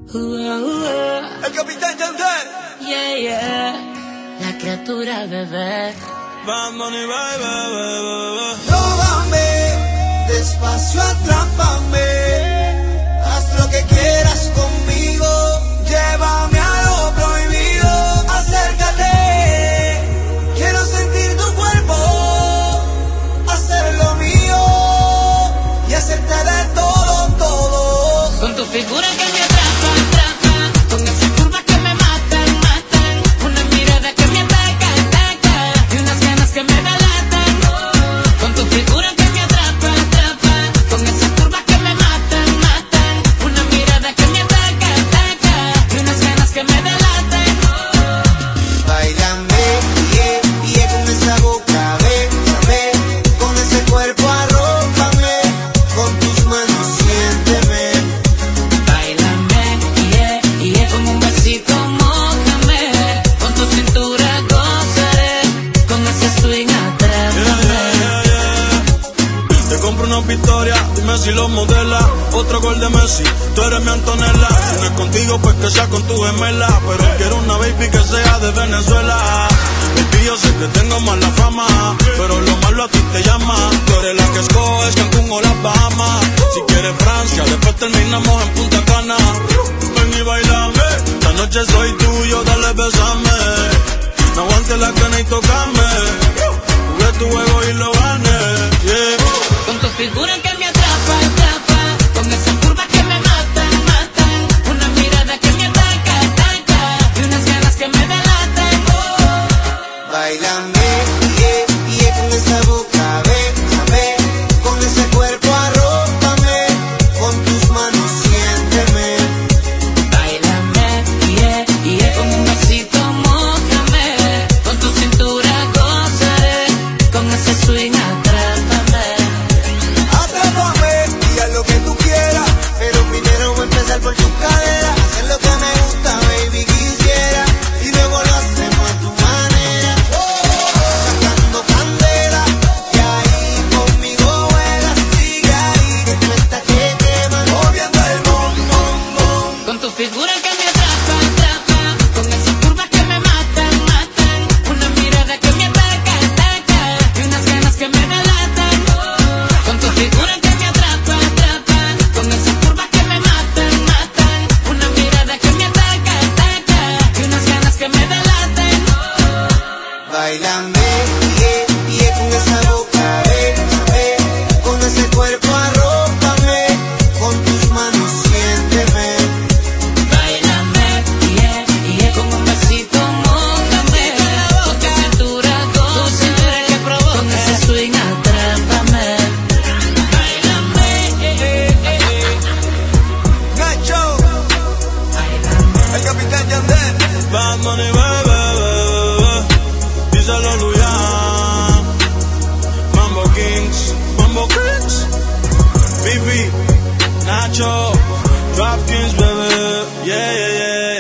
El capitán Yandel. Yeah, yeah. La criatura, bebé. Bad Money, baby. Róbame, despacio atrápame. Haz lo que quieras conmigo. Llévame a lo prohibido. Acércate. Quiero sentir tu cuerpo. Hacer lo mío. Y hacerte de todo, todo. Con tu figura que me atrapa, atrapa. Con esas curvas que me matan, matan. Una mirada que me ataca, ataca. Y unas ganas que me delatan. Con tu figura que me atrapa, atrapa. Con esas curvas que me matan, matan. Una mirada que me ataca, ataca. Y unas ganas que me delatan. Báilame, yeah, con esa boca, ve, con ese cuerpo arrópame, con tus manos siénteme. Bailame, yeah, con un besito mójame. Con tu cintura gozaré, con ese swing atrápame. Te compro una victoria, dime si lo modela. Otro gol de Messi, tú eres mi Antonella. Si no es contigo, pues que sea con tu gemela. Pero quiero una baby que sea de Venezuela. Baby, yo sé que tengo mala fama, pero lo malo a ti te llama. Tú eres la que escoges Cancún o las Bahamas. Si quieres Francia, después terminamos en Punta Cana. Ven y bailame, esta noche soy tuyo, dale besame. No aguantes la cana y tocame. Jugué tu juego y lo gané, yeah. Con tu figura que me atrapa, atrapa. Con esas curvas que me matan, matan. Una mirada que me ataca, ataca. Y unas ganas que me delatan. Báilame, yeah, con esa boca, ve, con ese cuerpo arrópame, con tus manos siénteme. Bailame, yeah, con un besito mójame. Con tu cintura gozaré, con ese swing atrápame. Atrápame y haz lo que tú quieras, pero primero voy a empezar por tu cadera. Hacer lo que me gusta, baby, quisiera, y luego lo hacemos a tu manera. Sacando candela, y ahí conmigo juegas, sigue ahí, que tú estás que quemas, moviendo el bom, bom, bom. Con tu figura que me atrapa, atrapa. Con esas curvas que me matan, matan. Una mirada que me ataca, ataca. Y unas ganas que me delatan. Con tu figura que me atrapa, atrapa. Con esas curvas que me matan, matan. Una mirada que me ataca, ataca. Y unas ganas que me delatan. Báilame, yeah, con esa boca, ve, con ese cuerpo arrópame, con tus manos siénteme. Bailame, yeah, con un besito mójame. Con tu cintura gózame, con ese swing atrápame. Bailame, Nacho, El capitán Yandel. Bad Money, baby. Díselo, Luyan. Mambo Kings. Vivi, Nacho, Drop Kings, baby. Yeah.